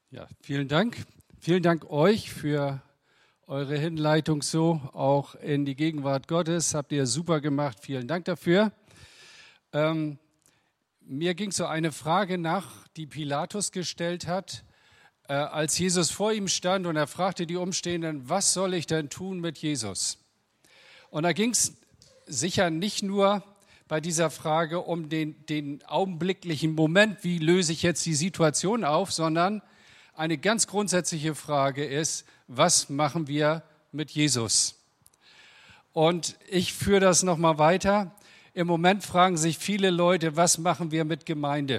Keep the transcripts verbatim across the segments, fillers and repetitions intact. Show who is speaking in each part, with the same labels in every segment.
Speaker 1: Ja, vielen Dank. Vielen Dank euch für eure Hinleitung so auch in die Gegenwart Gottes. Habt ihr super gemacht. Vielen Dank dafür. Ähm, mir ging so eine Frage nach, die Pilatus gestellt hat, äh, als Jesus vor ihm stand und er fragte die Umstehenden, was soll ich denn tun mit Jesus? Und da ging es sicher nicht nur bei dieser Frage um den, den augenblicklichen Moment, wie löse ich jetzt die Situation auf, sondern eine ganz grundsätzliche Frage ist, was machen wir mit Jesus? Und ich führe das nochmal weiter. Im Moment fragen sich viele Leute, was machen wir mit Gemeinde?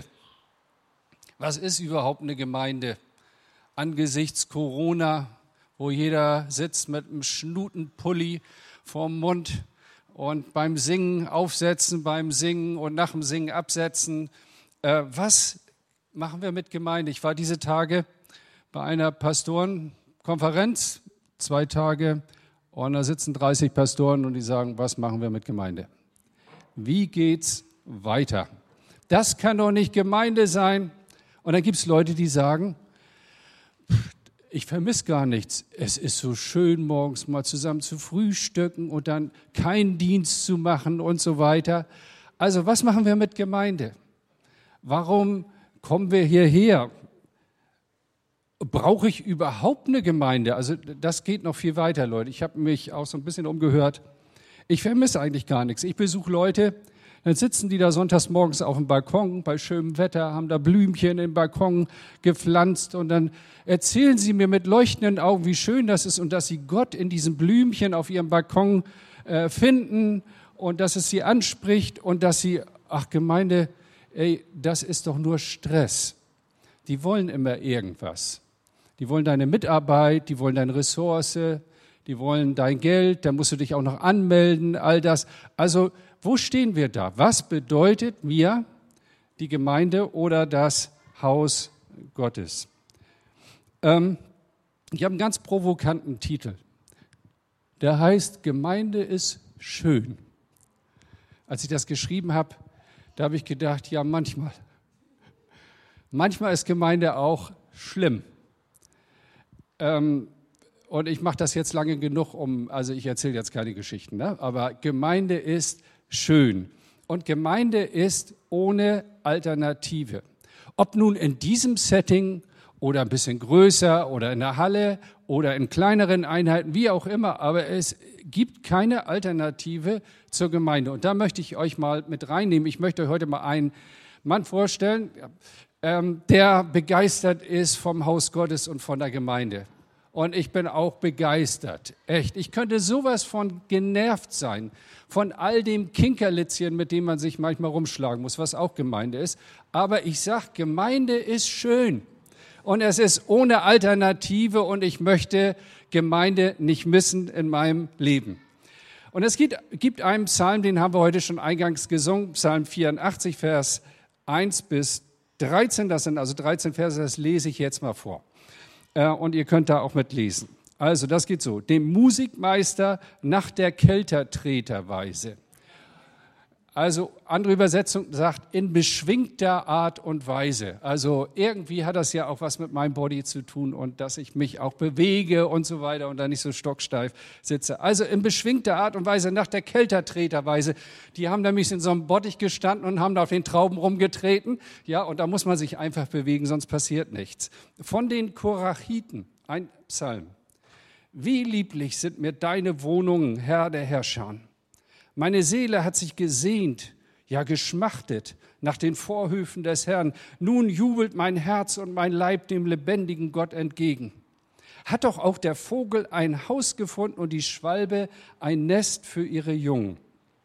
Speaker 1: Was ist überhaupt eine Gemeinde? Angesichts Corona, wo jeder sitzt mit einem Schnutenpulli vorm Mund und beim Singen aufsetzen, beim Singen und nach dem Singen absetzen. Äh, was machen wir mit Gemeinde? Ich war diese Tage bei einer Pastorenkonferenz, zwei Tage, und da sitzen dreißig Pastoren und die sagen, was machen wir mit Gemeinde? Wie geht's weiter? Das kann doch nicht Gemeinde sein. Und dann gibt es Leute, die sagen, ich vermisse gar nichts. Es ist so schön, morgens mal zusammen zu frühstücken und dann keinen Dienst zu machen und so weiter. Also was machen wir mit Gemeinde? Warum kommen wir hierher? Brauche ich überhaupt eine Gemeinde? Also das geht noch viel weiter, Leute. Ich habe mich auch so ein bisschen umgehört. Ich vermisse eigentlich gar nichts. Ich besuche Leute, dann sitzen die da sonntags morgens auf dem Balkon bei schönem Wetter, haben da Blümchen im Balkon gepflanzt und dann erzählen sie mir mit leuchtenden Augen, wie schön das ist und dass sie Gott in diesen Blümchen auf ihrem Balkon äh, finden und dass es sie anspricht und dass sie, ach Gemeinde, ey, das ist doch nur Stress. Die wollen immer irgendwas. Die wollen deine Mitarbeit, die wollen deine Ressource, die wollen dein Geld, da musst du dich auch noch anmelden, all das. Also wo stehen wir da? Was bedeutet mir die Gemeinde oder das Haus Gottes? Ähm, ich habe einen ganz provokanten Titel. Der heißt, Gemeinde ist schön. Als ich das geschrieben habe, da habe ich gedacht, ja manchmal. Manchmal ist Gemeinde auch schlimm. Ähm, und ich mache das jetzt lange genug, um, also ich erzähle jetzt keine Geschichten, ne? Aber Gemeinde ist schön. Und Gemeinde ist ohne Alternative. Ob nun in diesem Setting oder ein bisschen größer oder in der Halle oder in kleineren Einheiten, wie auch immer, aber es gibt keine Alternative zur Gemeinde. Und da möchte ich euch mal mit reinnehmen. Ich möchte euch heute mal einen Mann vorstellen, ähm, der begeistert ist vom Haus Gottes und von der Gemeinde. Und ich bin auch begeistert, echt. Ich könnte sowas von genervt sein, von all dem Kinkerlitzchen, mit dem man sich manchmal rumschlagen muss, was auch Gemeinde ist. Aber ich sage, Gemeinde ist schön und es ist ohne Alternative und ich möchte Gemeinde nicht missen in meinem Leben. Und es gibt, gibt einen Psalm, den haben wir heute schon eingangs gesungen, Psalm vierundachtzig, Vers eins bis dreizehn. Das sind also dreizehn Verse, das lese ich jetzt mal vor. Und ihr könnt da auch mitlesen. Also, das geht so. Dem Musikmeister nach der Keltertreterweise. Also, andere Übersetzung sagt, in beschwingter Art und Weise. Also, irgendwie hat das ja auch was mit meinem Body zu tun und dass ich mich auch bewege und so weiter und da nicht so stocksteif sitze. Also, in beschwingter Art und Weise nach der Keltertreterweise. Die haben nämlich in so einem Bottich gestanden und haben da auf den Trauben rumgetreten. Ja, und da muss man sich einfach bewegen, sonst passiert nichts. Von den Korachiten, ein Psalm. Wie lieblich sind mir deine Wohnungen, Herr der Herrscher. Meine Seele hat sich gesehnt, ja geschmachtet nach den Vorhöfen des Herrn. Nun jubelt mein Herz und mein Leib dem lebendigen Gott entgegen. Hat doch auch der Vogel ein Haus gefunden und die Schwalbe ein Nest für ihre Jungen.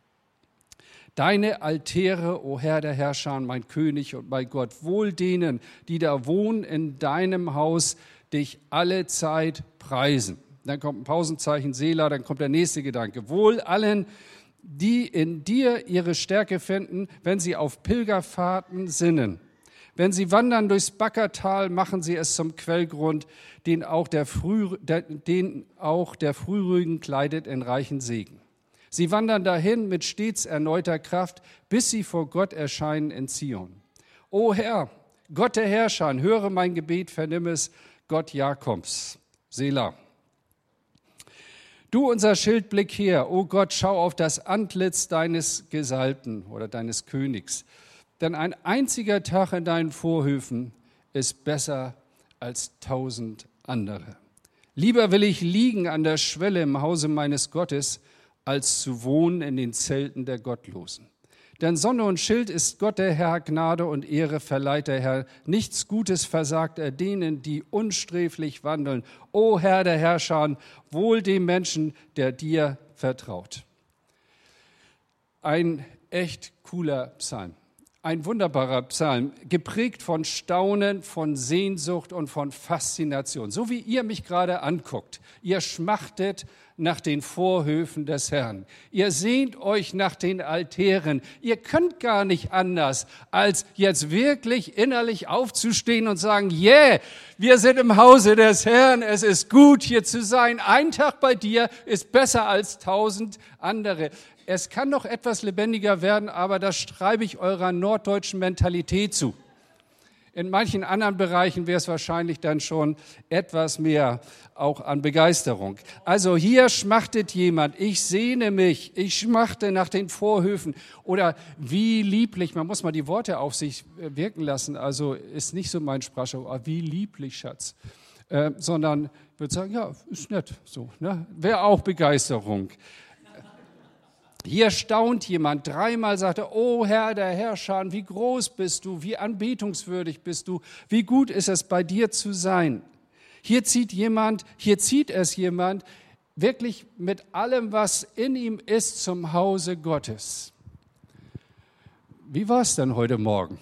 Speaker 1: Deine Altäre, o Herr der Herrscher, mein König und mein Gott, wohl denen, die da wohnen in deinem Haus, dich alle Zeit preisen. Dann kommt ein Pausenzeichen, Selah, dann kommt der nächste Gedanke. Wohl allen, die in dir ihre Stärke finden, wenn sie auf Pilgerfahrten sinnen. Wenn sie wandern durchs Backertal, machen sie es zum Quellgrund, den auch der, Früh, den auch der Frührügen kleidet in reichen Segen. Sie wandern dahin mit stets erneuter Kraft, bis sie vor Gott erscheinen in Zion. O Herr, Gott der Herrscher, höre mein Gebet, vernimm es, Gott Jakobs. Selah. Du, unser Schild, blick her, o Gott, schau auf das Antlitz deines Gesalbten oder deines Königs. Denn ein einziger Tag in deinen Vorhöfen ist besser als tausend andere. Lieber will ich liegen an der Schwelle im Hause meines Gottes, als zu wohnen in den Zelten der Gottlosen. Denn Sonne und Schild ist Gott der Herr, Gnade und Ehre verleiht der Herr. Nichts Gutes versagt er denen, die unsträflich wandeln. O Herr der Herrscher, wohl dem Menschen, der dir vertraut. Ein echt cooler Psalm. Ein wunderbarer Psalm, geprägt von Staunen, von Sehnsucht und von Faszination. So wie ihr mich gerade anguckt. Ihr schmachtet nach den Vorhöfen des Herrn. Ihr sehnt euch nach den Altären. Ihr könnt gar nicht anders, als jetzt wirklich innerlich aufzustehen und sagen, yeah, wir sind im Hause des Herrn. Es ist gut, hier zu sein. Ein Tag bei dir ist besser als tausend andere. Es kann noch etwas lebendiger werden, aber das schreibe ich eurer norddeutschen Mentalität zu. In manchen anderen Bereichen wäre es wahrscheinlich dann schon etwas mehr auch an Begeisterung. Also hier schmachtet jemand, ich sehne mich, ich schmachte nach den Vorhöfen. Oder wie lieblich, man muss mal die Worte auf sich wirken lassen, also ist nicht so mein Sprachgebrauch, aber wie lieblich, Schatz. Äh, sondern ich würde sagen, ja, ist nett, so, ne? Wäre auch Begeisterung. Hier staunt jemand, dreimal sagt er, oh Herr der Herrscher, wie groß bist du, wie anbetungswürdig bist du, wie gut ist es bei dir zu sein. Hier zieht jemand, hier zieht es jemand wirklich mit allem, was in ihm ist, zum Hause Gottes. Wie war es denn heute Morgen?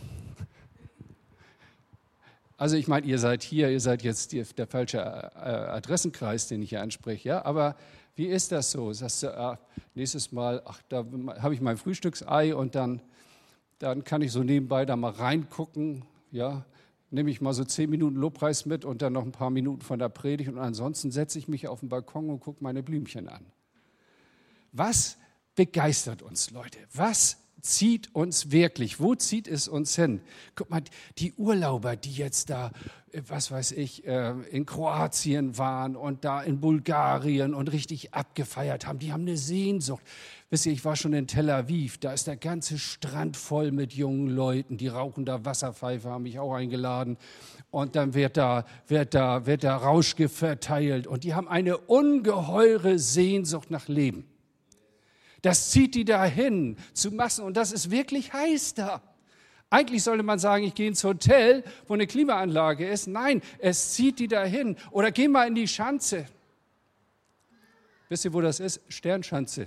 Speaker 1: Also ich meine, ihr seid hier, ihr seid jetzt die, der falsche Adressenkreis, den ich hier anspreche, ja, aber wie ist das so? Sagst du, ah, nächstes Mal, ach, da habe ich mein Frühstücksei und dann, dann kann ich so nebenbei da mal reingucken, ja, nehme ich mal so zehn Minuten Lobpreis mit und dann noch ein paar Minuten von der Predigt und ansonsten setze ich mich auf den Balkon und gucke meine Blümchen an. Was begeistert uns, Leute? Was zieht uns wirklich? Wo zieht es uns hin? Guck mal, die Urlauber, die jetzt da, was weiß ich, in Kroatien waren und da in Bulgarien und richtig abgefeiert haben, die haben eine Sehnsucht. Wisst ihr, ich war schon in Tel Aviv, da ist der ganze Strand voll mit jungen Leuten, die rauchen da Wasserpfeife, haben mich auch eingeladen. Und dann wird da, wird da, wird da Rauschgift verteilt und die haben eine ungeheure Sehnsucht nach Leben. Das zieht die dahin zu Massen und das ist wirklich heiß da. Eigentlich sollte man sagen, ich gehe ins Hotel, wo eine Klimaanlage ist. Nein, es zieht die dahin. Oder geh mal in die Schanze. Wisst ihr, wo das ist? Sternschanze.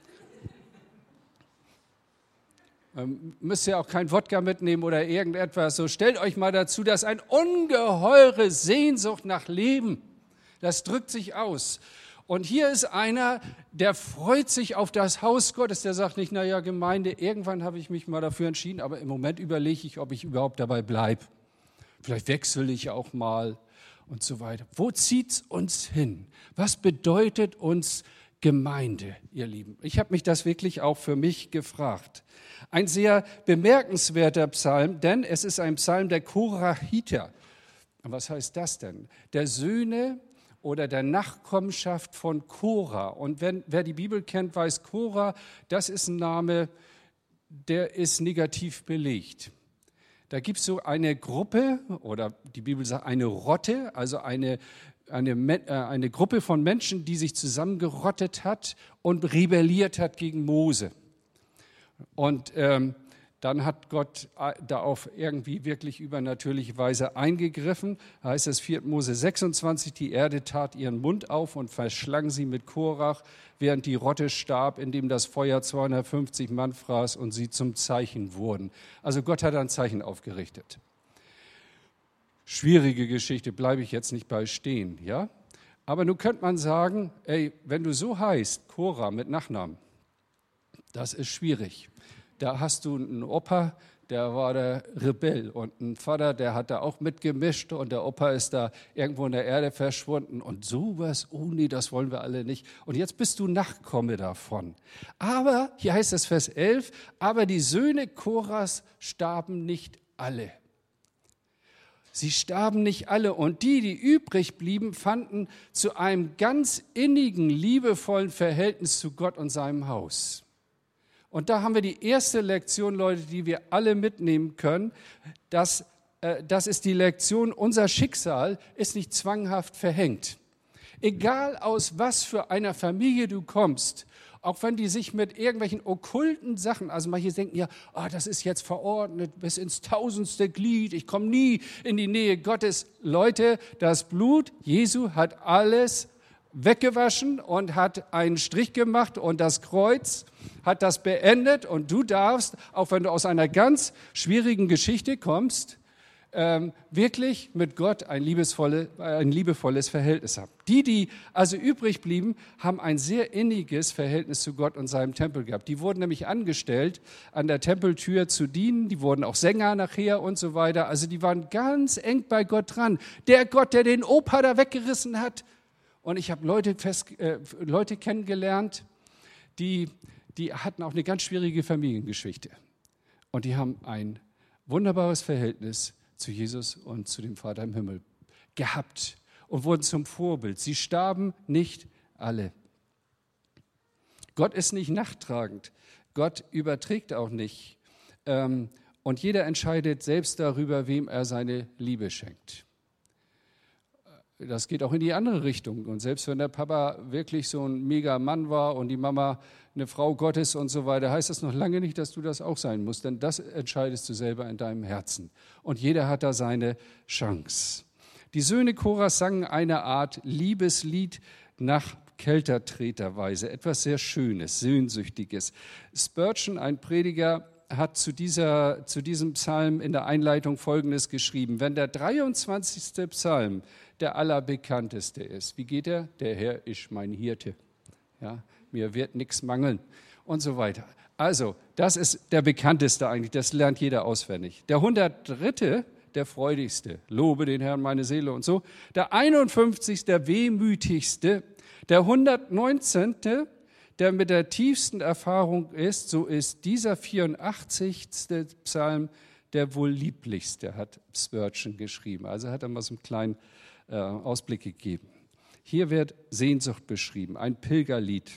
Speaker 1: Ähm, müsst ihr auch kein Wodka mitnehmen oder irgendetwas. So stellt euch mal dazu, dass eine ungeheure Sehnsucht nach Leben, das drückt sich aus. Und hier ist einer, der freut sich auf das Haus Gottes, der sagt nicht, naja, Gemeinde, irgendwann habe ich mich mal dafür entschieden, aber im Moment überlege ich, ob ich überhaupt dabei bleibe. Vielleicht wechsle ich auch mal und so weiter. Wo zieht es uns hin? Was bedeutet uns Gemeinde, ihr Lieben? Ich habe mich das wirklich auch für mich gefragt. Ein sehr bemerkenswerter Psalm, denn es ist ein Psalm der Korachiter. Was heißt das denn? Der Söhne oder der Nachkommenschaft von Korah. Und wenn, wer die Bibel kennt, weiß, Korah, das ist ein Name, der ist negativ belegt. Da gibt es so eine Gruppe, oder die Bibel sagt eine Rotte, also eine, eine, eine Gruppe von Menschen, die sich zusammengerottet hat und rebelliert hat gegen Mose. Und ähm, dann hat Gott da auf irgendwie wirklich übernatürliche Weise eingegriffen. Da heißt es vier Mose sechsundzwanzig, die Erde tat ihren Mund auf und verschlang sie mit Korach, während die Rotte starb, indem das Feuer zweihundertfünfzig Mann fraß und sie zum Zeichen wurden. Also Gott hat ein Zeichen aufgerichtet. Schwierige Geschichte, bleibe ich jetzt nicht bei stehen, ja? Aber nun könnte man sagen, ey, wenn du so heißt, Korah mit Nachnamen, das ist schwierig. Da hast du einen Opa, der war der Rebell und einen Vater, der hat da auch mitgemischt und der Opa ist da irgendwo in der Erde verschwunden und sowas, oh nee, das wollen wir alle nicht. Und jetzt bist du Nachkomme davon. Aber, hier heißt es Vers elf, aber die Söhne Korahs starben nicht alle. Sie starben nicht alle und die, die übrig blieben, fanden zu einem ganz innigen, liebevollen Verhältnis zu Gott und seinem Haus. Und da haben wir die erste Lektion, Leute, die wir alle mitnehmen können. Das, äh, das ist die Lektion, unser Schicksal ist nicht zwanghaft verhängt. Egal aus was für einer Familie du kommst, auch wenn die sich mit irgendwelchen okkulten Sachen, also manche denken ja, oh, das ist jetzt verordnet bis ins tausendste Glied, ich komme nie in die Nähe Gottes. Leute, das Blut Jesu hat alles weggewaschen und hat einen Strich gemacht und das Kreuz hat das beendet und du darfst, auch wenn du aus einer ganz schwierigen Geschichte kommst, Ähm, wirklich mit Gott ein, liebesvolle, ein liebevolles Verhältnis haben. Die, die also übrig blieben, haben ein sehr inniges Verhältnis zu Gott und seinem Tempel gehabt. Die wurden nämlich angestellt, an der Tempeltür zu dienen. Die wurden auch Sänger nachher und so weiter. Also die waren ganz eng bei Gott dran. Der Gott, der den Opa da weggerissen hat. Und ich habe Leute, fest, äh, Leute kennengelernt, die, die hatten auch eine ganz schwierige Familiengeschichte. Und die haben ein wunderbares Verhältnis zu Jesus und zu dem Vater im Himmel gehabt und wurden zum Vorbild. Sie starben nicht alle. Gott ist nicht nachtragend. Gott überträgt auch nicht. Und jeder entscheidet selbst darüber, wem er seine Liebe schenkt. Das geht auch in die andere Richtung. Und selbst wenn der Papa wirklich so ein mega Mann war und die Mama eine Frau Gottes und so weiter, heißt das noch lange nicht, dass du das auch sein musst. Denn das entscheidest du selber in deinem Herzen. Und jeder hat da seine Chance. Die Söhne Koras sangen eine Art Liebeslied nach Keltertreterweise. Etwas sehr Schönes, Sehnsüchtiges. Spurgeon, ein Prediger, hat zu, dieser, zu diesem Psalm in der Einleitung Folgendes geschrieben. Wenn der dreiundzwanzigste Psalm der allerbekannteste ist, wie geht er? Der Herr ist mein Hirte. Ja, mir wird nichts mangeln und so weiter. Also, das ist der bekannteste eigentlich, das lernt jeder auswendig. Der hundertdritte, der freudigste, lobe den Herrn meine Seele und so. Der einundfünfzigste, der wehmütigste. Der hundertneunzehnte, der mit der tiefsten Erfahrung ist, so ist dieser vierundachtzigste Psalm der wohl lieblichste, hat Spurgeon geschrieben. Also hat er mal so einen kleinen äh, Ausblick gegeben. Hier wird Sehnsucht beschrieben, ein Pilgerlied.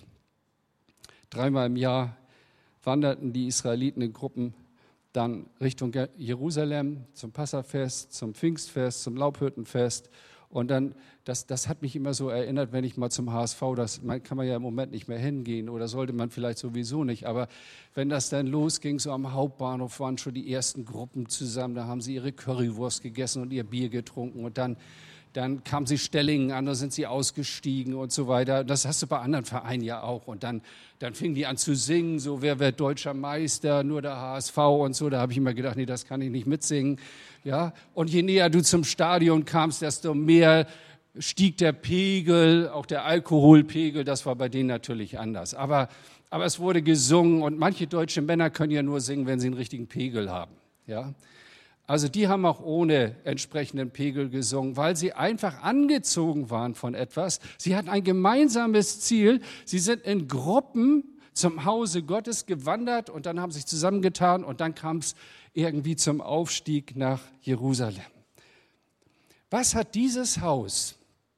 Speaker 1: Dreimal im Jahr wanderten die Israeliten in Gruppen dann Richtung Jerusalem zum Passafest, zum Pfingstfest, zum Laubhüttenfest. Und dann, das, das hat mich immer so erinnert, wenn ich mal zum H S V, das kann man ja im Moment nicht mehr hingehen oder sollte man vielleicht sowieso nicht, aber wenn das dann losging, so am Hauptbahnhof waren schon die ersten Gruppen zusammen, da haben sie ihre Currywurst gegessen und ihr Bier getrunken und dann, dann kamen sie Stellingen an, da sind sie ausgestiegen und so weiter. Das hast du bei anderen Vereinen ja auch. Und dann, dann fingen die an zu singen, so wer wird deutscher Meister, nur der H S V und so. Da habe ich immer gedacht, nee, das kann ich nicht mitsingen. Ja? Und je näher du zum Stadion kamst, desto mehr stieg der Pegel, auch der Alkoholpegel. Das war bei denen natürlich anders. Aber, aber es wurde gesungen und manche deutsche Männer können ja nur singen, wenn sie einen richtigen Pegel haben. Ja? Also die haben auch ohne entsprechenden Pegel gesungen, weil sie einfach angezogen waren von etwas. Sie hatten ein gemeinsames Ziel. Sie sind in Gruppen zum Hause Gottes gewandert und dann haben sich zusammengetan und dann kam es irgendwie zum Aufstieg nach Jerusalem. Was hat dieses Haus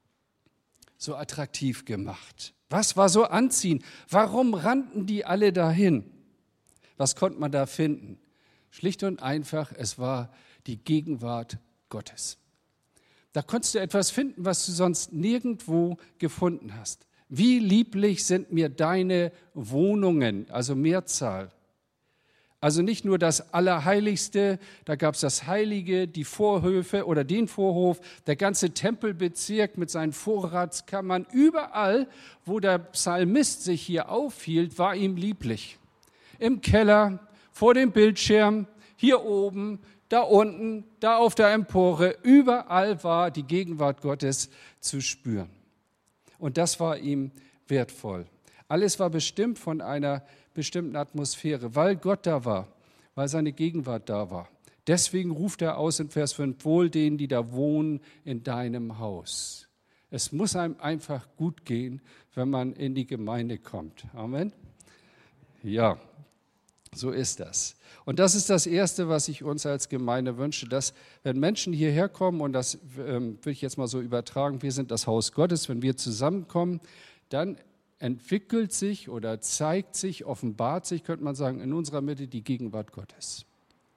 Speaker 1: so attraktiv gemacht? Was war so anziehend? Warum rannten die alle dahin? Was konnte man da finden? Schlicht und einfach, es war die Gegenwart Gottes. Da konntest du etwas finden, was du sonst nirgendwo gefunden hast. Wie lieblich sind mir deine Wohnungen, also Mehrzahl. Also nicht nur das Allerheiligste, da gab es das Heilige, die Vorhöfe oder den Vorhof, der ganze Tempelbezirk mit seinen Vorratskammern. Überall, wo der Psalmist sich hier aufhielt, war ihm lieblich. Im Keller, vor dem Bildschirm, hier oben, da unten, da auf der Empore, überall war die Gegenwart Gottes zu spüren. Und das war ihm wertvoll. Alles war bestimmt von einer bestimmten Atmosphäre, weil Gott da war, weil seine Gegenwart da war. Deswegen ruft er aus in Vers fünf, wohl denen, die da wohnen in deinem Haus. Es muss einem einfach gut gehen, wenn man in die Gemeinde kommt. Amen. Ja. So ist das. Und das ist das Erste, was ich uns als Gemeinde wünsche, dass wenn Menschen hierher kommen, und das ähm, will ich jetzt mal so übertragen, wir sind das Haus Gottes, wenn wir zusammenkommen, dann entwickelt sich oder zeigt sich, offenbart sich, könnte man sagen, in unserer Mitte die Gegenwart Gottes.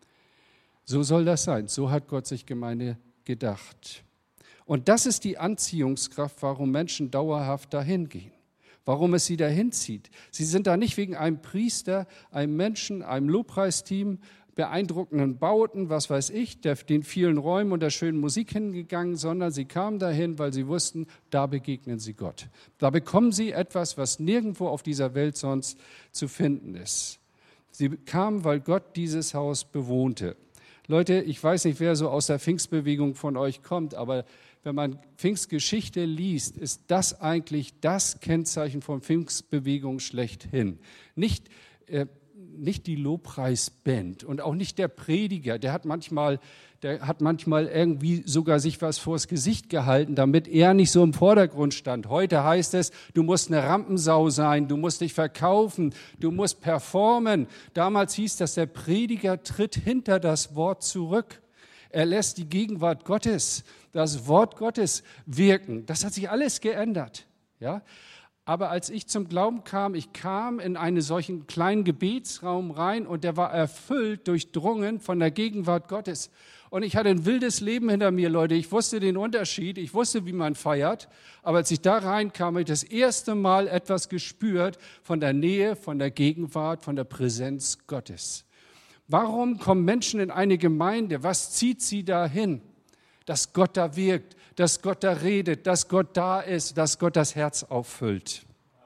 Speaker 1: So soll das sein. So hat Gott sich Gemeinde gedacht. Und das ist die Anziehungskraft, warum Menschen dauerhaft dahin gehen, warum es sie dahin zieht. Sie sind da nicht wegen einem Priester, einem Menschen, einem Lobpreisteam, beeindruckenden Bauten, was weiß ich, der, den vielen Räumen und der schönen Musik hingegangen, sondern sie kamen dahin, weil sie wussten, da begegnen sie Gott. Da bekommen sie etwas, was nirgendwo auf dieser Welt sonst zu finden ist. Sie kamen, weil Gott dieses Haus bewohnte. Leute, ich weiß nicht, wer so aus der Pfingstbewegung von euch kommt, aber wenn man Pfingstgeschichte liest, ist das eigentlich das Kennzeichen von Pfingstbewegung schlechthin. Nicht, äh, nicht die Lobpreisband und auch nicht der Prediger, der hat manchmal, der hat manchmal irgendwie sogar sich was vors Gesicht gehalten, damit er nicht so im Vordergrund stand. Heute heißt es, du musst eine Rampensau sein, du musst dich verkaufen, du musst performen. Damals hieß das, der Prediger tritt hinter das Wort zurück. Er lässt die Gegenwart Gottes, das Wort Gottes wirken. Das hat sich alles geändert. Ja? Aber als ich zum Glauben kam, ich kam in einen solchen kleinen Gebetsraum rein und der war erfüllt, durchdrungen von der Gegenwart Gottes. Und ich hatte ein wildes Leben hinter mir, Leute. Ich wusste den Unterschied, ich wusste, wie man feiert. Aber als ich da reinkam, habe ich das erste Mal etwas gespürt von der Nähe, von der Gegenwart, von der Präsenz Gottes. Warum kommen Menschen in eine Gemeinde? Was zieht sie dahin? Dass Gott da wirkt, dass Gott da redet, dass Gott da ist, dass Gott das Herz auffüllt.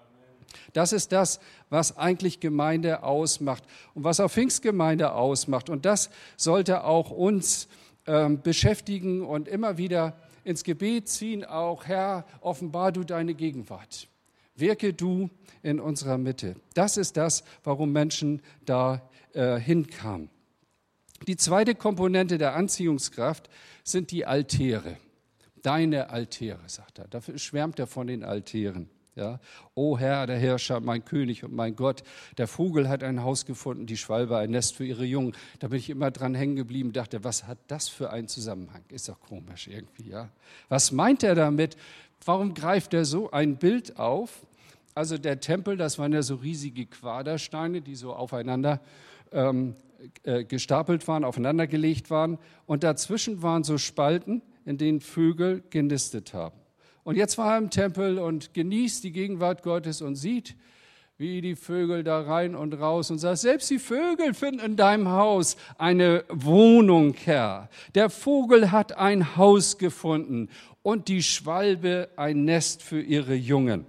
Speaker 1: Das ist das, was eigentlich Gemeinde ausmacht und was auch Pfingstgemeinde ausmacht. Und das sollte auch uns ähm, beschäftigen und immer wieder ins Gebet ziehen, auch Herr, offenbar du deine Gegenwart. Wirke du in unserer Mitte. Das ist das, warum Menschen da äh, hinkamen. Die zweite Komponente der Anziehungskraft sind die Altäre. Deine Altäre, sagt er. Dafür schwärmt er von den Altären. Ja? O Herr, der Herrscher, mein König und mein Gott. Der Vogel hat ein Haus gefunden, die Schwalbe ein Nest für ihre Jungen. Da bin ich immer dran hängen geblieben, dachte, was hat das für einen Zusammenhang? Ist doch komisch irgendwie. Ja? Was meint er damit? Warum greift er so ein Bild auf? Also der Tempel, das waren ja so riesige Quadersteine, die so aufeinander ähm, äh, gestapelt waren, aufeinandergelegt waren. Und dazwischen waren so Spalten, in denen Vögel genistet haben. Und jetzt war er im Tempel und genießt die Gegenwart Gottes und sieht, wie die Vögel da rein und raus und sagt, selbst die Vögel finden in deinem Haus eine Wohnung, Herr. Der Vogel hat ein Haus gefunden und die Schwalbe ein Nest für ihre Jungen.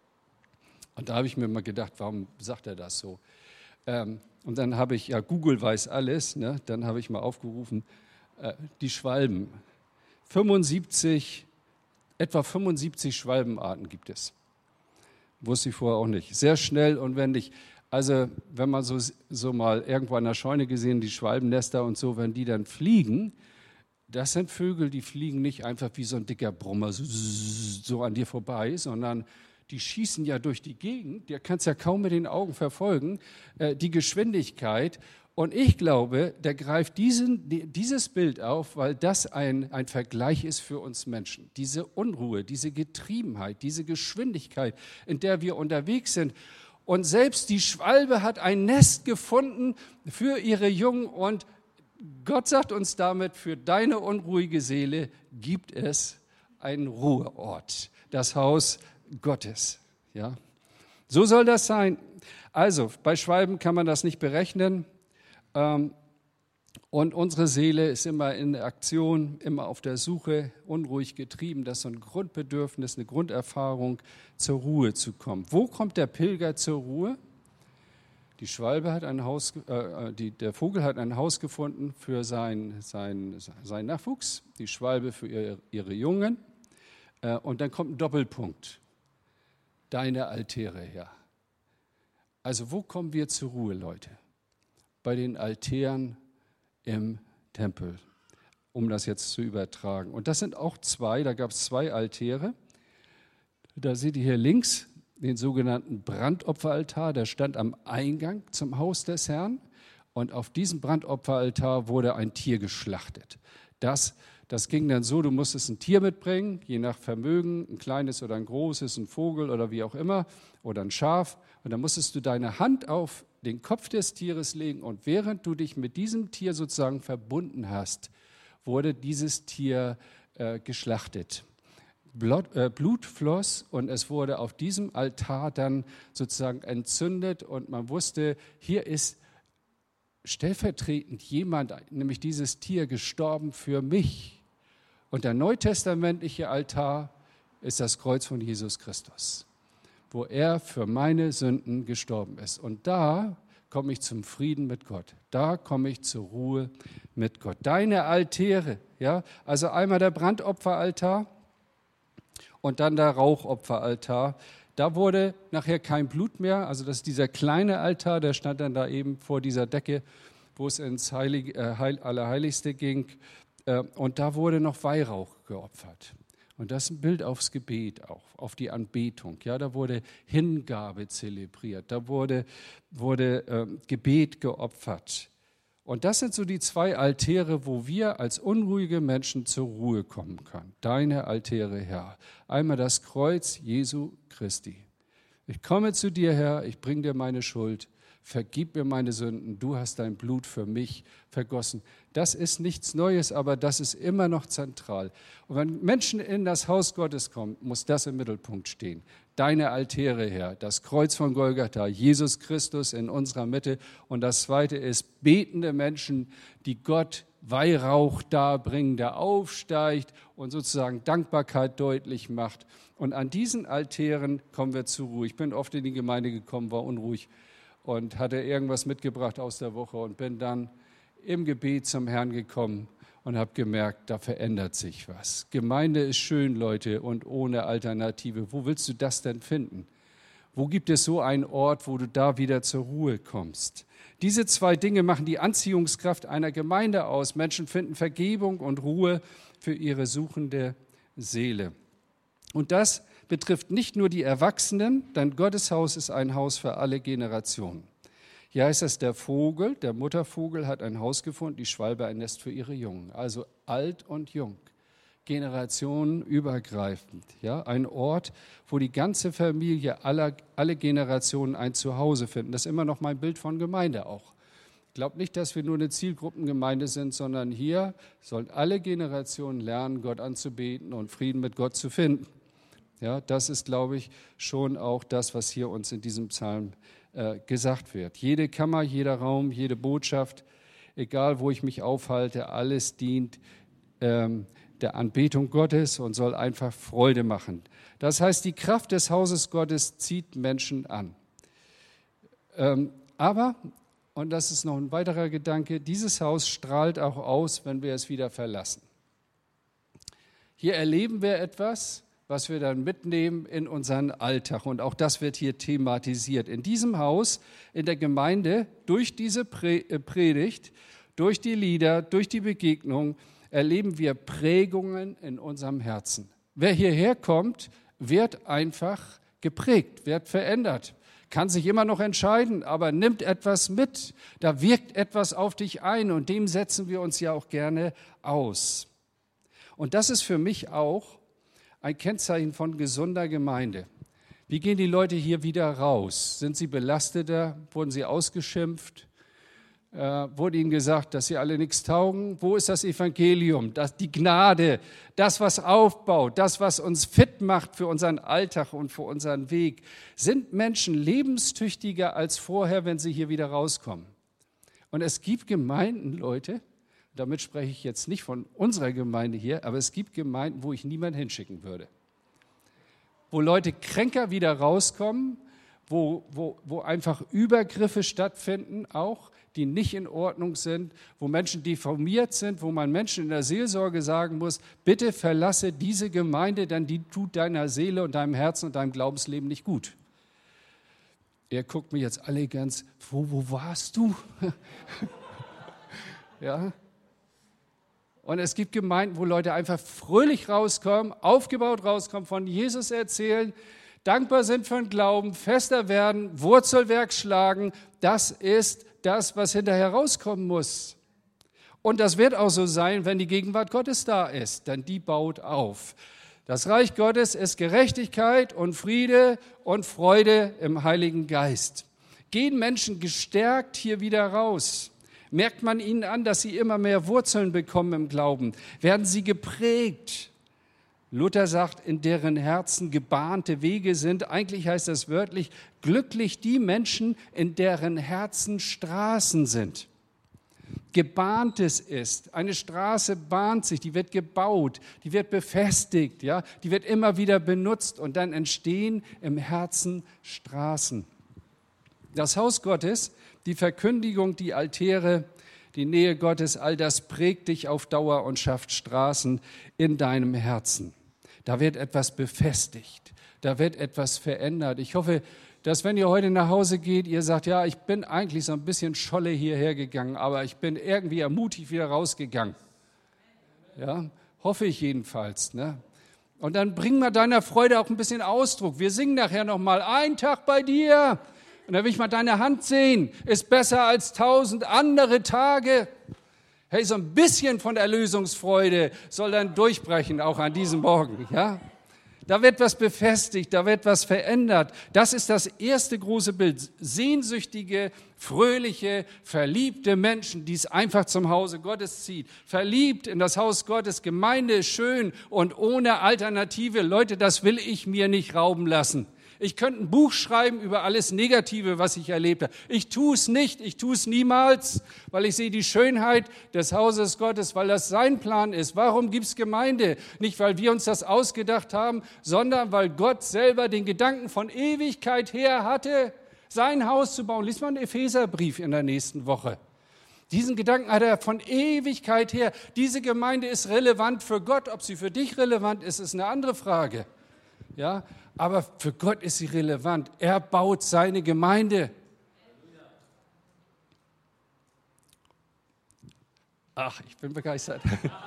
Speaker 1: Und da habe ich mir mal gedacht, warum sagt er das so? Ähm, und dann habe ich, ja, Google weiß alles, ne? Dann habe ich mal aufgerufen, äh, die Schwalben. fünfundsiebzig, etwa fünfundsiebzig Schwalbenarten gibt es. Wusste ich vorher auch nicht. Sehr schnell und wendig. Also wenn man so, so mal irgendwo an der Scheune gesehen, die Schwalbennester und so, wenn die dann fliegen, das sind Vögel, die fliegen nicht einfach wie so ein dicker Brummer so, so an dir vorbei, sondern die schießen ja durch die Gegend, der kannst ja kaum mit den Augen verfolgen, äh, die Geschwindigkeit. Und ich glaube, der greift diesen, dieses Bild auf, weil das ein, ein Vergleich ist für uns Menschen. Diese Unruhe, diese Getriebenheit, diese Geschwindigkeit, in der wir unterwegs sind. Und selbst die Schwalbe hat ein Nest gefunden für ihre Jungen. Und Gott sagt uns damit, für deine unruhige Seele gibt es einen Ruheort, das Haus Gottes. Ja? So soll das sein. Also, bei Schwalben kann man das nicht berechnen. Und unsere Seele ist immer in Aktion, immer auf der Suche, unruhig getrieben. Das ist so ein Grundbedürfnis, eine Grunderfahrung, zur Ruhe zu kommen. Wo kommt der Pilger zur Ruhe? Die Schwalbe hat ein Haus, äh, die, der Vogel hat ein Haus gefunden für sein, sein, sein Nachwuchs, die Schwalbe für ihre, ihre Jungen. Äh, und dann kommt ein Doppelpunkt. Deine Altäre, Herr. Also wo kommen wir zur Ruhe, Leute? Bei den Altären im Tempel, um das jetzt zu übertragen. Und das sind auch zwei, da gab es zwei Altäre. Da seht ihr hier links den sogenannten Brandopferaltar, der stand am Eingang zum Haus des Herrn. Und auf diesem Brandopferaltar wurde ein Tier geschlachtet. Das, das ging dann so, du musstest ein Tier mitbringen, je nach Vermögen, ein kleines oder ein großes, ein Vogel oder wie auch immer, oder ein Schaf. Und dann musstest du deine Hand auf den Kopf des Tieres legen und während du dich mit diesem Tier sozusagen verbunden hast, wurde dieses Tier äh, geschlachtet. Blut, äh, Blut floss und es wurde auf diesem Altar dann sozusagen entzündet und man wusste, hier ist stellvertretend jemand, nämlich dieses Tier, gestorben für mich. Und der neutestamentliche Altar ist das Kreuz von Jesus Christus, wo er für meine Sünden gestorben ist. Und da komme ich zum Frieden mit Gott. Da komme ich zur Ruhe mit Gott. Deine Altäre, ja, also einmal der Brandopferaltar und dann der Rauchopferaltar. Da wurde nachher kein Blut mehr, also das ist dieser kleine Altar, der stand dann da eben vor dieser Decke, wo es ins Heilig, äh, Heil, Allerheiligste ging. Äh, und da wurde noch Weihrauch geopfert. Und das ist ein Bild aufs Gebet auch, auf die Anbetung. Ja, da wurde Hingabe zelebriert, da wurde, wurde äh, Gebet geopfert. Und das sind so die zwei Altäre, wo wir als unruhige Menschen zur Ruhe kommen können. Deine Altäre, Herr. Einmal das Kreuz Jesu Christi. Ich komme zu dir, Herr, ich bringe dir meine Schuld. Vergib mir meine Sünden, du hast dein Blut für mich vergossen. Das ist nichts Neues, aber das ist immer noch zentral. Und wenn Menschen in das Haus Gottes kommen, muss das im Mittelpunkt stehen. Deine Altäre, Herr, das Kreuz von Golgatha, Jesus Christus in unserer Mitte. Und das Zweite ist betende Menschen, die Gott Weihrauch darbringen, der aufsteigt und sozusagen Dankbarkeit deutlich macht. Und an diesen Altären kommen wir zur Ruhe. Ich bin oft in die Gemeinde gekommen, war unruhig und hatte irgendwas mitgebracht aus der Woche und bin dann im Gebet zum Herrn gekommen und habe gemerkt, da verändert sich was. Gemeinde ist schön, Leute, und ohne Alternative. Wo willst du das denn finden? Wo gibt es so einen Ort, wo du da wieder zur Ruhe kommst? Diese zwei Dinge machen die Anziehungskraft einer Gemeinde aus. Menschen finden Vergebung und Ruhe für ihre suchende Seele. Und das betrifft nicht nur die Erwachsenen, denn Gottes Haus ist ein Haus für alle Generationen. Hier heißt es, der Vogel, der Muttervogel hat ein Haus gefunden, die Schwalbe ein Nest für ihre Jungen. Also alt und jung, generationenübergreifend. Ja? Ein Ort, wo die ganze Familie, aller, alle Generationen ein Zuhause finden. Das ist immer noch mein Bild von Gemeinde auch. Ich glaube nicht, dass wir nur eine Zielgruppengemeinde sind, sondern hier sollen alle Generationen lernen, Gott anzubeten und Frieden mit Gott zu finden. Ja, das ist, glaube ich, schon auch das, was hier uns in diesem Psalm äh, gesagt wird. Jede Kammer, jeder Raum, jede Botschaft, egal wo ich mich aufhalte, alles dient ähm, der Anbetung Gottes und soll einfach Freude machen. Das heißt, die Kraft des Hauses Gottes zieht Menschen an. Ähm, aber, und das ist noch ein weiterer Gedanke, dieses Haus strahlt auch aus, wenn wir es wieder verlassen. Hier erleben wir etwas, was wir dann mitnehmen in unseren Alltag. Und auch das wird hier thematisiert. In diesem Haus, in der Gemeinde, durch diese Predigt, durch die Lieder, durch die Begegnung, erleben wir Prägungen in unserem Herzen. Wer hierher kommt, wird einfach geprägt, wird verändert. Kann sich immer noch entscheiden, aber nimmt etwas mit. Da wirkt etwas auf dich ein und dem setzen wir uns ja auch gerne aus. Und das ist für mich auch ein Kennzeichen von gesunder Gemeinde. Wie gehen die Leute hier wieder raus? Sind sie belasteter? Wurden sie ausgeschimpft? Äh, wurde ihnen gesagt, dass sie alle nichts taugen? Wo ist das Evangelium? Das, die Gnade, das, was aufbaut, das, was uns fit macht für unseren Alltag und für unseren Weg. Sind Menschen lebenstüchtiger als vorher, wenn sie hier wieder rauskommen? Und es gibt Gemeinden, Leute, damit spreche ich jetzt nicht von unserer Gemeinde hier, aber es gibt Gemeinden, wo ich niemanden hinschicken würde. Wo Leute kränker wieder rauskommen, wo, wo, wo einfach Übergriffe stattfinden, auch, die nicht in Ordnung sind, wo Menschen deformiert sind, wo man Menschen in der Seelsorge sagen muss, bitte verlasse diese Gemeinde, denn die tut deiner Seele und deinem Herzen und deinem Glaubensleben nicht gut. Ihr guckt mich jetzt alle ganz, wo, wo warst du? Ja. Und es gibt Gemeinden, wo Leute einfach fröhlich rauskommen, aufgebaut rauskommen, von Jesus erzählen, dankbar sind für den Glauben, fester werden, Wurzelwerk schlagen. Das ist das, was hinterher rauskommen muss. Und das wird auch so sein, wenn die Gegenwart Gottes da ist, denn die baut auf. Das Reich Gottes ist Gerechtigkeit und Friede und Freude im Heiligen Geist. Gehen Menschen gestärkt hier wieder raus? Merkt man ihnen an, dass sie immer mehr Wurzeln bekommen im Glauben? Werden sie geprägt? Luther sagt, in deren Herzen gebahnte Wege sind. Eigentlich heißt das wörtlich, glücklich die Menschen, in deren Herzen Straßen sind. Gebahntes ist. Eine Straße bahnt sich, die wird gebaut, die wird befestigt, ja, die wird immer wieder benutzt und dann entstehen im Herzen Straßen. Das Haus Gottes, die Verkündigung, die Altäre, die Nähe Gottes, all das prägt dich auf Dauer und schafft Straßen in deinem Herzen. Da wird etwas befestigt, da wird etwas verändert. Ich hoffe, dass wenn ihr heute nach Hause geht, ihr sagt, ja, ich bin eigentlich so ein bisschen scholle hierher gegangen, aber ich bin irgendwie ermutigt wieder rausgegangen. Ja, hoffe ich jedenfalls. Ne? Und dann bring mal deiner Freude auch ein bisschen Ausdruck. Wir singen nachher nochmal, ein Tag bei dir. Und dann will ich mal deine Hand sehen. Ist besser als tausend andere Tage. Hey, so ein bisschen von Erlösungsfreude soll dann durchbrechen, auch an diesem Morgen. Ja? Da wird was befestigt, da wird was verändert. Das ist das erste große Bild. Sehnsüchtige, fröhliche, verliebte Menschen, die es einfach zum Hause Gottes zieht. Verliebt in das Haus Gottes, Gemeinde ist schön und ohne Alternative. Leute, das will ich mir nicht rauben lassen. Ich könnte ein Buch schreiben über alles Negative, was ich erlebt habe. Ich tue es nicht, ich tue es niemals, weil ich sehe die Schönheit des Hauses Gottes, weil das sein Plan ist. Warum gibt es Gemeinde? Nicht, weil wir uns das ausgedacht haben, sondern weil Gott selber den Gedanken von Ewigkeit her hatte, sein Haus zu bauen. Lies mal einen Epheserbrief in der nächsten Woche. Diesen Gedanken hat er von Ewigkeit her. Diese Gemeinde ist relevant für Gott. Ob sie für dich relevant ist, ist eine andere Frage. Ja, aber für Gott ist sie relevant. Er baut seine Gemeinde. Ach, ich bin begeistert.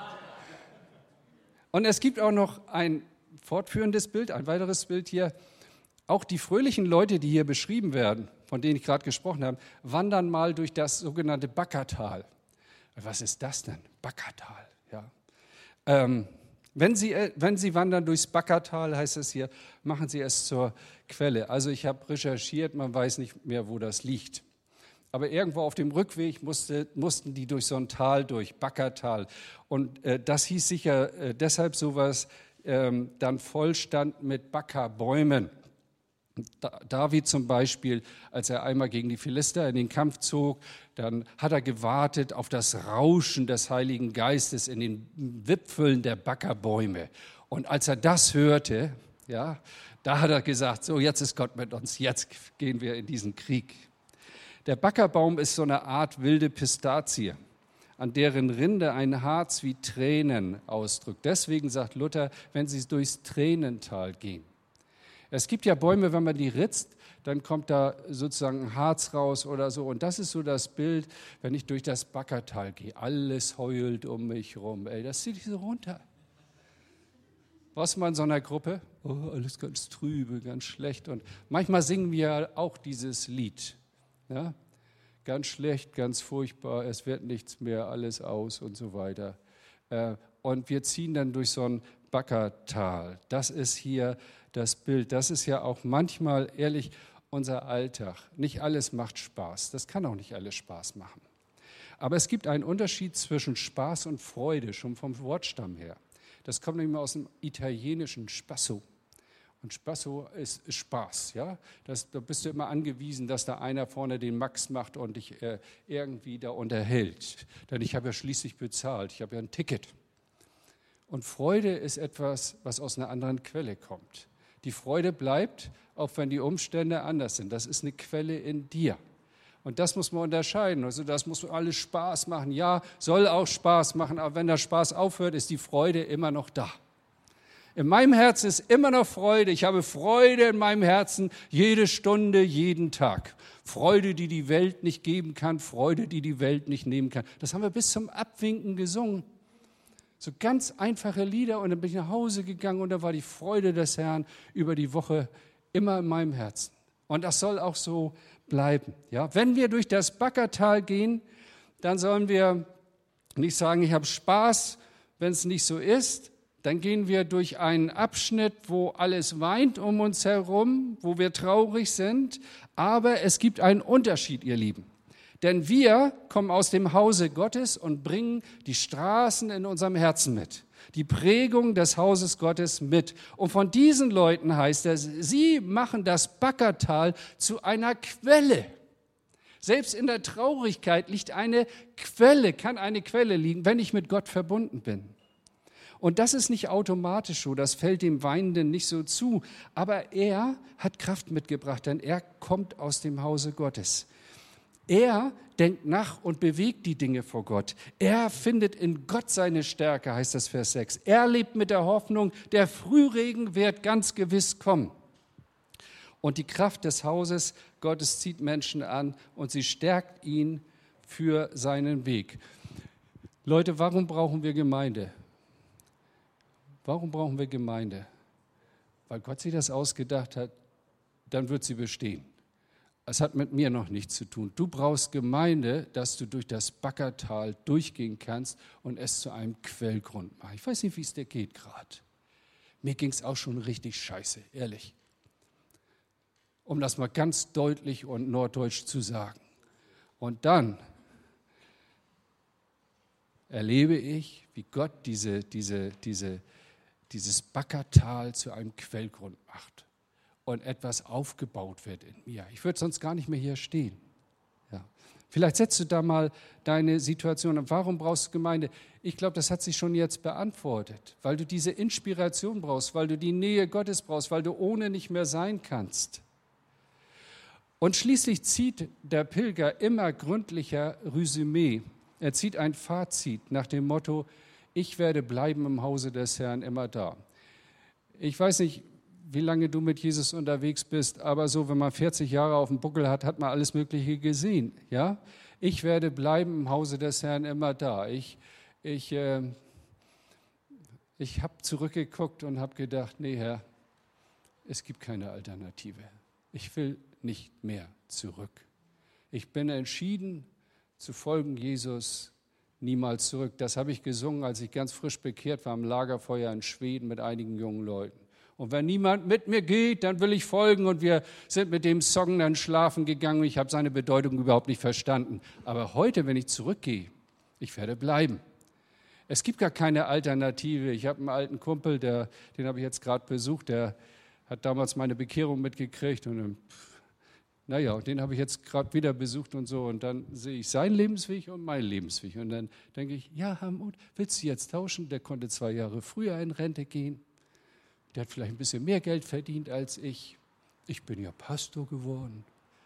Speaker 1: Und es gibt auch noch ein fortführendes Bild, ein weiteres Bild hier. Auch die fröhlichen Leute, die hier beschrieben werden, von denen ich gerade gesprochen habe, wandern mal durch das sogenannte Backertal. Was ist das denn? Backertal, ja. Ähm, Wenn Sie, wenn Sie wandern durchs Backertal, heißt es hier, machen Sie es zur Quelle. Also ich habe recherchiert, man weiß nicht mehr, wo das liegt. Aber irgendwo auf dem Rückweg musste, mussten die durch so ein Tal durch, Backertal. Und äh, das hieß sicher äh, deshalb sowas, ähm, dann vollstand mit Backerbäumen. David zum Beispiel, als er einmal gegen die Philister in den Kampf zog, dann hat er gewartet auf das Rauschen des Heiligen Geistes in den Wipfeln der Backerbäume. Und als er das hörte, ja, da hat er gesagt, so jetzt ist Gott mit uns, jetzt gehen wir in diesen Krieg. Der Backerbaum ist so eine Art wilde Pistazie, an deren Rinde ein Harz wie Tränen ausdrückt. Deswegen sagt Luther, wenn Sie durchs Tränental gehen. Es gibt ja Bäume, wenn man die ritzt, dann kommt da sozusagen ein Harz raus oder so. Und das ist so das Bild, wenn ich durch das Backertal gehe. Alles heult um mich rum. Ey, das zieht dich so runter. Was mal in so einer Gruppe? Oh, alles ganz trübe, ganz schlecht. Und manchmal singen wir auch dieses Lied. Ja? Ganz schlecht, ganz furchtbar, es wird nichts mehr, alles aus und so weiter. Und wir ziehen dann durch so ein Backertal. Das ist hier das Bild. Das ist ja auch manchmal, ehrlich, unser Alltag. Nicht alles macht Spaß. Das kann auch nicht alles Spaß machen. Aber es gibt einen Unterschied zwischen Spaß und Freude, schon vom Wortstamm her. Das kommt nämlich aus dem italienischen Spasso. Und Spasso ist, ist Spaß. Ja? Das, da bist du immer angewiesen, dass da einer vorne den Max macht und dich äh, irgendwie da unterhält. Denn ich habe ja schließlich bezahlt. Ich habe ja ein Ticket. Und Freude ist etwas, was aus einer anderen Quelle kommt. Die Freude bleibt, auch wenn die Umstände anders sind. Das ist eine Quelle in dir. Und das muss man unterscheiden. Also das muss alles Spaß machen. Ja, soll auch Spaß machen, aber wenn der Spaß aufhört, ist die Freude immer noch da. In meinem Herzen ist immer noch Freude. Ich habe Freude in meinem Herzen jede Stunde, jeden Tag. Freude, die die Welt nicht geben kann, Freude, die die Welt nicht nehmen kann. Das haben wir bis zum Abwinken gesungen. So ganz einfache Lieder und dann bin ich nach Hause gegangen und da war die Freude des Herrn über die Woche immer in meinem Herzen. Und das soll auch so bleiben. Ja? Wenn wir durch das Baggertal gehen, dann sollen wir nicht sagen, ich habe Spaß, wenn es nicht so ist. Dann gehen wir durch einen Abschnitt, wo alles weint um uns herum, wo wir traurig sind. Aber es gibt einen Unterschied, ihr Lieben. Denn wir kommen aus dem Hause Gottes und bringen die Straßen in unserem Herzen mit. Die Prägung des Hauses Gottes mit. Und von diesen Leuten heißt es, sie machen das Baggertal zu einer Quelle. Selbst in der Traurigkeit liegt eine Quelle, kann eine Quelle liegen, wenn ich mit Gott verbunden bin. Und das ist nicht automatisch so, das fällt dem Weinenden nicht so zu. Aber er hat Kraft mitgebracht, denn er kommt aus dem Hause Gottes. Er denkt nach und bewegt die Dinge vor Gott. Er findet in Gott seine Stärke, heißt das Vers sechs. Er lebt mit der Hoffnung, der Frühregen wird ganz gewiss kommen. Und die Kraft des Hauses Gottes zieht Menschen an und sie stärkt ihn für seinen Weg. Leute, warum brauchen wir Gemeinde? Warum brauchen wir Gemeinde? Weil Gott sich das ausgedacht hat, dann wird sie bestehen. Es hat mit mir noch nichts zu tun. Du brauchst Gemeinde, dass du durch das Baggertal durchgehen kannst und es zu einem Quellgrund machst. Ich weiß nicht, wie es dir geht gerade. Mir ging es auch schon richtig scheiße, ehrlich. Um das mal ganz deutlich und norddeutsch zu sagen. Und dann erlebe ich, wie Gott diese, diese, diese, dieses Baggertal zu einem Quellgrund macht und etwas aufgebaut wird in mir. Ich würde sonst gar nicht mehr hier stehen. Ja. Vielleicht setzt du da mal deine Situation an. Warum brauchst du Gemeinde? Ich glaube, das hat sich schon jetzt beantwortet, weil du diese Inspiration brauchst, weil du die Nähe Gottes brauchst, weil du ohne nicht mehr sein kannst. Und schließlich zieht der Pilger immer gründlicher Resümee. Er zieht ein Fazit nach dem Motto, ich werde bleiben im Hause des Herrn immer da. Ich weiß nicht, wie lange du mit Jesus unterwegs bist, aber so, wenn man vierzig Jahre auf dem Buckel hat, hat man alles Mögliche gesehen. Ja? Ich werde bleiben im Hause des Herrn immer da. Ich, ich, äh, ich habe zurückgeguckt und habe gedacht, nee Herr, es gibt keine Alternative. Ich will nicht mehr zurück. Ich bin entschieden zu folgen Jesus, niemals zurück. Das habe ich gesungen, als ich ganz frisch bekehrt war am Lagerfeuer in Schweden mit einigen jungen Leuten. Und wenn niemand mit mir geht, dann will ich folgen. Und wir sind mit dem Song dann schlafen gegangen. Ich habe seine Bedeutung überhaupt nicht verstanden. Aber heute, wenn ich zurückgehe, ich werde bleiben. Es gibt gar keine Alternative. Ich habe einen alten Kumpel, der, den habe ich jetzt gerade besucht, der hat damals meine Bekehrung mitgekriegt. Und naja, den habe ich jetzt gerade wieder besucht und so. Und dann sehe ich seinen Lebensweg und meinen Lebensweg. Und dann denke ich, ja, Harmut, willst du jetzt tauschen? Der konnte zwei Jahre früher in Rente gehen. Der hat vielleicht ein bisschen mehr Geld verdient als ich. Ich bin ja Pastor geworden.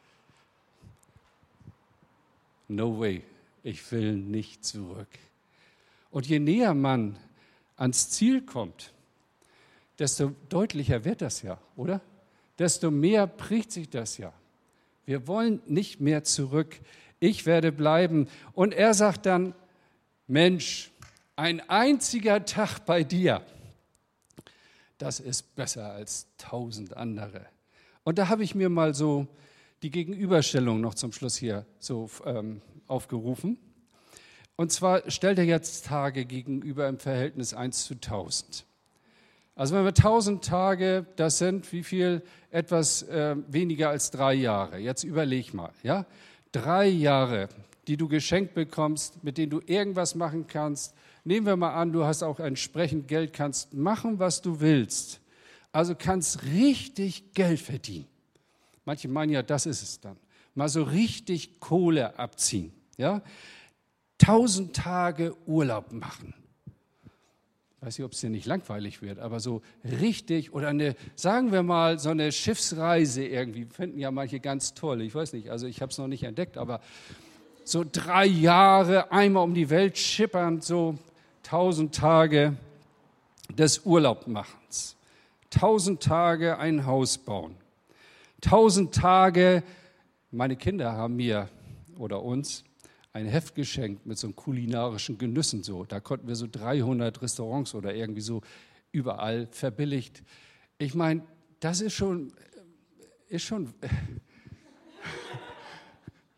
Speaker 1: No way, ich will nicht zurück. Und je näher man ans Ziel kommt, desto deutlicher wird das ja, oder? Desto mehr prägt sich das ja. Wir wollen nicht mehr zurück. Ich werde bleiben. Und er sagt dann, Mensch, ein einziger Tag bei dir, das ist besser als tausend andere. Und da habe ich mir mal so die Gegenüberstellung noch zum Schluss hier so ähm, aufgerufen. Und zwar stellt er jetzt Tage gegenüber im Verhältnis eins zu tausend. Also wenn wir tausend Tage, das sind wie viel? Etwas äh, weniger als drei Jahre. Jetzt überleg mal, ja? Drei Jahre, die du geschenkt bekommst, mit denen du irgendwas machen kannst. Nehmen wir mal an, du hast auch entsprechend Geld, kannst machen, was du willst. Also kannst richtig Geld verdienen. Manche meinen ja, das ist es dann. Mal so richtig Kohle abziehen. Ja? Tausend Tage Urlaub machen. Ich weiß nicht, ob es dir nicht langweilig wird, aber so richtig oder eine, sagen wir mal, so eine Schiffsreise irgendwie, finden ja manche ganz toll. Ich weiß nicht, also ich habe es noch nicht entdeckt, aber so drei Jahre einmal um die Welt schippern, so tausend Tage des Urlaubmachens, tausend Tage ein Haus bauen, tausend Tage, meine Kinder haben mir oder uns ein Heft geschenkt mit so kulinarischen Genüssen. So. Da konnten wir so dreihundert Restaurants oder irgendwie so überall verbilligt. Ich meine, das ist schon, ist schon,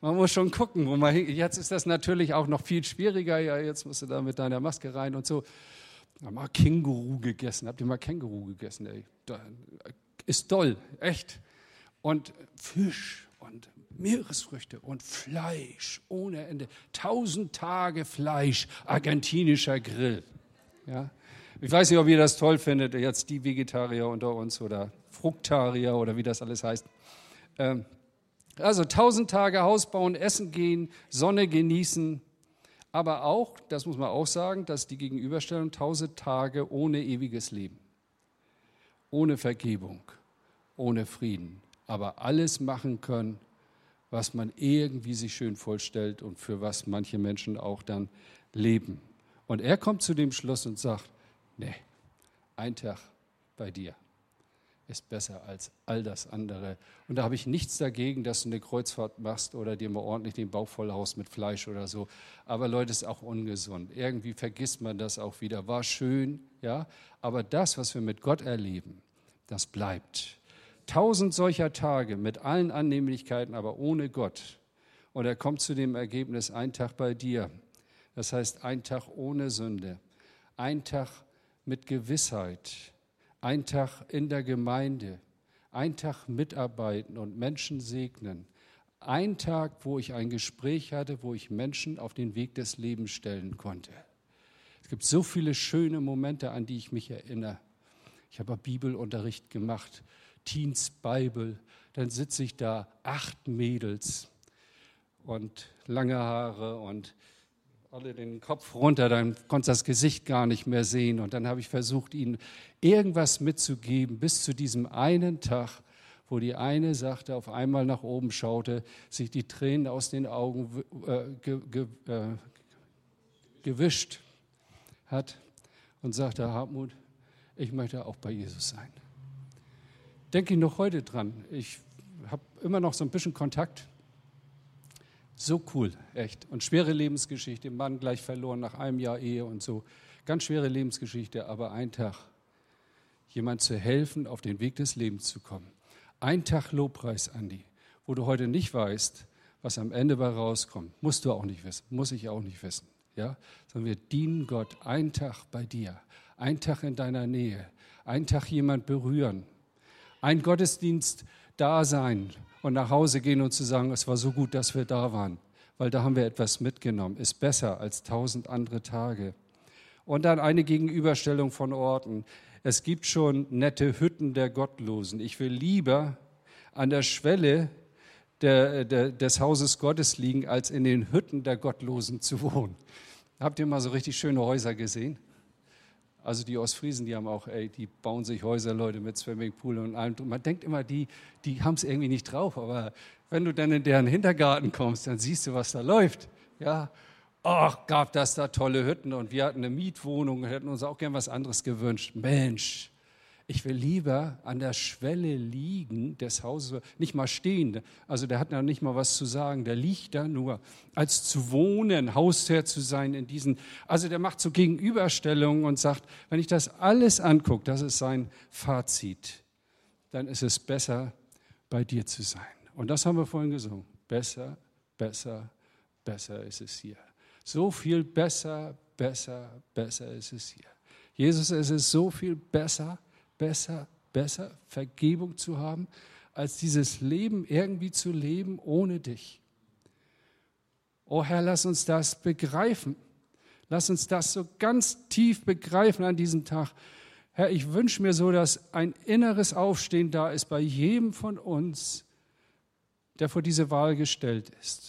Speaker 1: Man muss schon gucken, wo man hin. Jetzt ist das natürlich auch noch viel schwieriger. Ja, jetzt musst du da mit deiner Maske rein und so. Ich habe mal Känguru gegessen. Habt ihr mal Känguru gegessen? Ey? Ist toll, echt. Und Fisch und Meeresfrüchte und Fleisch ohne Ende. Tausend Tage Fleisch, argentinischer Grill. Ja? Ich weiß nicht, ob ihr das toll findet, jetzt die Vegetarier unter uns oder Fruktarier oder wie das alles heißt. Ähm, also tausend Tage Haus bauen, essen gehen, Sonne genießen. Aber auch, das muss man auch sagen, dass die Gegenüberstellung tausend Tage ohne ewiges Leben, ohne Vergebung, ohne Frieden, aber alles machen können, was man irgendwie sich schön vorstellt und für was manche Menschen auch dann leben. Und er kommt zu dem Schluss und sagt, nee, ein Tag bei dir ist besser als all das andere. Und da habe ich nichts dagegen, dass du eine Kreuzfahrt machst oder dir mal ordentlich den Bauch voll haust mit Fleisch oder so. Aber Leute, ist auch ungesund. Irgendwie vergisst man das auch wieder. War schön, ja, aber das, was wir mit Gott erleben, das bleibt. Tausend solcher Tage mit allen Annehmlichkeiten, aber ohne Gott. Und er kommt zu dem Ergebnis, ein Tag bei dir. Das heißt, ein Tag ohne Sünde. Ein Tag mit Gewissheit. Ein Tag in der Gemeinde, ein Tag mitarbeiten und Menschen segnen. Ein Tag, wo ich ein Gespräch hatte, wo ich Menschen auf den Weg des Lebens stellen konnte. Es gibt so viele schöne Momente, an die ich mich erinnere. Ich habe Bibelunterricht gemacht, Teens Bible, dann sitze ich da, acht Mädels und lange Haare und alle den Kopf runter, dann konnte das Gesicht gar nicht mehr sehen. Und dann habe ich versucht, ihnen irgendwas mitzugeben, bis zu diesem einen Tag, wo die eine sagte, auf einmal nach oben schaute, sich die Tränen aus den Augen äh, ge, ge, äh, gewischt hat und sagte, Hartmut, ich möchte auch bei Jesus sein. Denke ich noch heute dran. Ich habe immer noch so ein bisschen Kontakt. So cool, echt. Und schwere Lebensgeschichte, Mann gleich verloren nach einem Jahr Ehe und so. Ganz schwere Lebensgeschichte, aber ein Tag, jemand zu helfen, auf den Weg des Lebens zu kommen. Ein Tag Lobpreis, Andi, wo du heute nicht weißt, was am Ende bei rauskommt. Musst du auch nicht wissen, muss ich auch nicht wissen. Ja? Sondern wir dienen Gott, ein Tag bei dir, ein Tag in deiner Nähe, ein Tag jemand berühren, ein Gottesdienst da sein und nach Hause gehen und zu sagen, es war so gut, dass wir da waren, weil da haben wir etwas mitgenommen, ist besser als tausend andere Tage. Und dann eine Gegenüberstellung von Orten. Es gibt schon nette Hütten der Gottlosen. Ich will lieber an der Schwelle der, der, des Hauses Gottes liegen, als in den Hütten der Gottlosen zu wohnen. Habt ihr mal so richtig schöne Häuser gesehen? Also die Ostfriesen, die haben auch, ey, die bauen sich Häuser, Leute, mit Swimmingpool und allem. Man denkt immer, die, die haben es irgendwie nicht drauf. Aber wenn du dann in deren Hintergarten kommst, dann siehst du, was da läuft. Ja, ach, gab das da tolle Hütten und wir hatten eine Mietwohnung und hätten uns auch gern was anderes gewünscht. Mensch, ich will lieber an der Schwelle liegen des Hauses, nicht mal stehen. Also der hat noch nicht mal was zu sagen, der liegt da nur, als zu wohnen, Hausherr zu sein in diesen. Also der macht so Gegenüberstellungen und sagt, wenn ich das alles angucke, das ist sein Fazit, dann ist es besser, bei dir zu sein. Und das haben wir vorhin gesungen. Besser, besser, besser ist es hier. So viel besser, besser, besser ist es hier. Jesus, es ist so viel besser, besser, besser, Vergebung zu haben, als dieses Leben irgendwie zu leben ohne dich. Oh Herr, lass uns das begreifen. Lass uns das so ganz tief begreifen an diesem Tag. Herr, ich wünsche mir so, dass ein inneres Aufstehen da ist bei jedem von uns, der vor diese Wahl gestellt ist.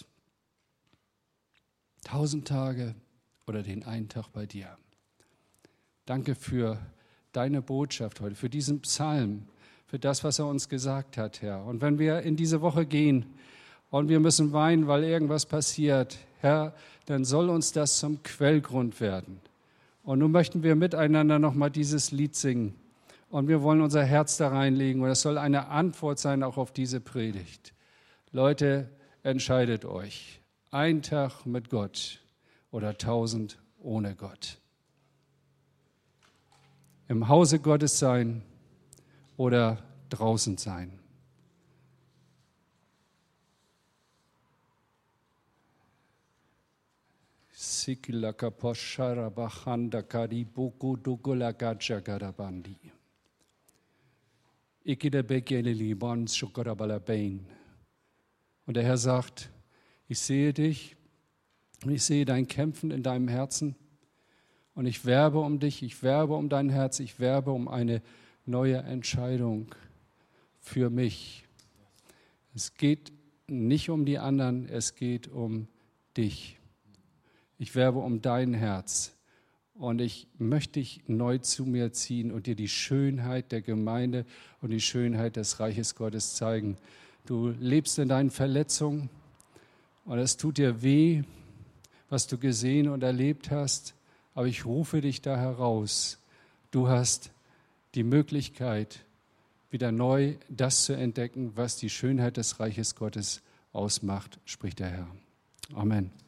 Speaker 1: Tausend Tage oder den einen Tag bei dir. Danke für deine Botschaft heute, für diesen Psalm, für das, was er uns gesagt hat, Herr. Und wenn wir in diese Woche gehen und wir müssen weinen, weil irgendwas passiert, Herr, dann soll uns das zum Quellgrund werden. Und nun möchten wir miteinander nochmal dieses Lied singen. Und wir wollen unser Herz da reinlegen. Und das soll eine Antwort sein auch auf diese Predigt. Leute, entscheidet euch. Ein Tag mit Gott oder tausend ohne Gott. Im Hause Gottes sein oder draußen sein. sikila kaposhara bachanda kariboko dogola gaja garabandi. Ikide bekele libon shokorabala bain. Und der Herr sagt, ich sehe dich und ich sehe dein Kämpfen in deinem Herzen und ich werbe um dich, ich werbe um dein Herz, ich werbe um eine neue Entscheidung für mich. Es geht nicht um die anderen, es geht um dich. Ich werbe um dein Herz und ich möchte dich neu zu mir ziehen und dir die Schönheit der Gemeinde und die Schönheit des Reiches Gottes zeigen. Du lebst in deinen Verletzungen und es tut dir weh, was du gesehen und erlebt hast, aber ich rufe dich da heraus. Du hast die Möglichkeit, wieder neu das zu entdecken, was die Schönheit des Reiches Gottes ausmacht, spricht der Herr. Amen.